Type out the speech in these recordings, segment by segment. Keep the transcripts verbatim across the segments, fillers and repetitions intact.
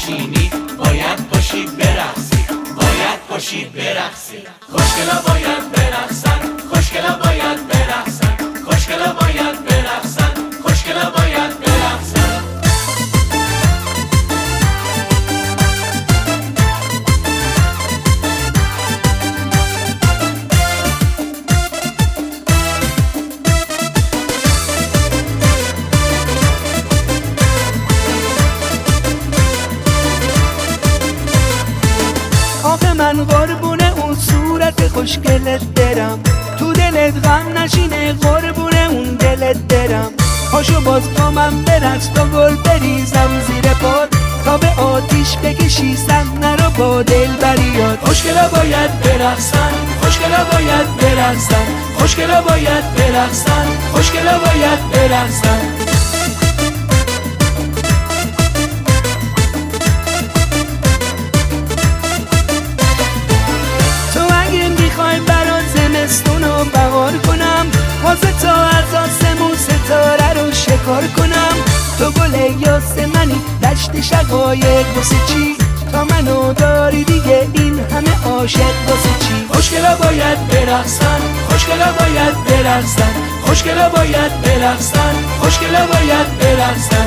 نشینی باید پاشید برقصی، باید پاشید برقصی. خوشگلا باید برقصن، خوشگلا باید برقصن، خوشگلا باید برقصن، خوشگلا باید برقصن. آخه من قربونه اون صورت خوشگلت برم، تو دلت غم نشینه قربونه اون دلت برم. پاشو باز با من برقص تا گل بریزم زیر پات، تا به آتیش بکشی صحنه رو با دلبریات. خوشگلا باید برقصن، خوشگلا باید برقصن، خوشگلا باید برقصن، خوشگلا باید برقصن. زمستونو بهار کنم، واسه تا از آسمون ستاره رو شکار کنم. تو گل یاسمنی دشت شقایق واسه چی؟ تا منو داری دیگه این همه عاشق واسه چی؟ خوشگلا باید برقصن، خوشگلا باید برقصن، خوشگلا باید برقصن، خوشگلا باید برقصن.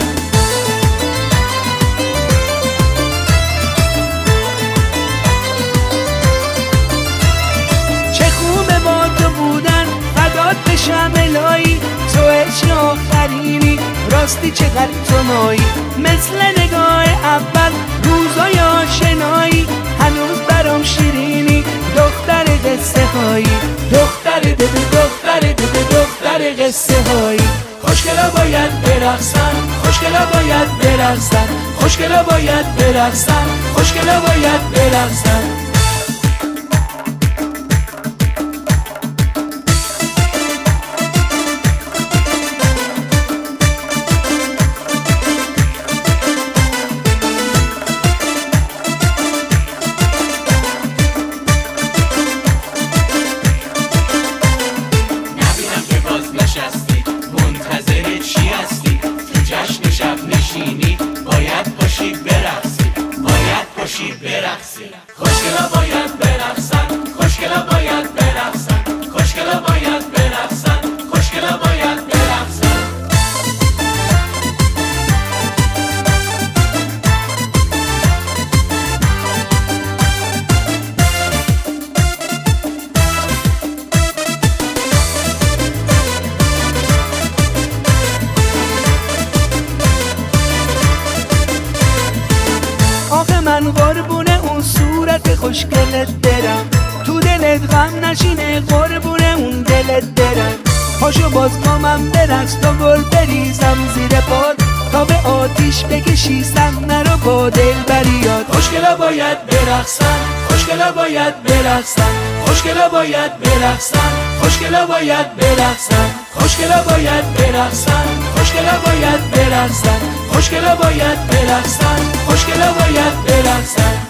بشم الهی تو عشق آخرینی، راستی چقدر تو مایی، مثل نگاه اول روزای آشنایی، هنوز برام شیرینی دختر قصه هایی، دختر دده دختر دده دختر قصه هایی. خوشگلا باید برقصن، خوشگلا باید برقصن، خوشگلا باید برقصن، خوشگلا باید برقصن. منتظر چی هستی؟ تو جشن شب نشینی باید پاشید برقصی، باید پاشید برقصی. خوشگلا باید برقصن، خوشگلا باید برقصن، خوشگلا باید برقصن، خوشگلا باید برقصن. من قربونه اون صورت خوشگلت برم، تو دلت غم نشینه قربونه اون دلت برم. پاشو باز با من برقص تا گل بریزم زیر پات، تا به آتیش بکشی صحنه رو با دلبریات. خوشگلا باید برقصن، خوشگلا باید برقصن، خوشگلا باید برقصن، خوشگلا باید برقصن، خوشگلا باید برقصن، خوشگلا باید برقصن، خوشگلا باید برقصن، خوشگلا باید برقصن.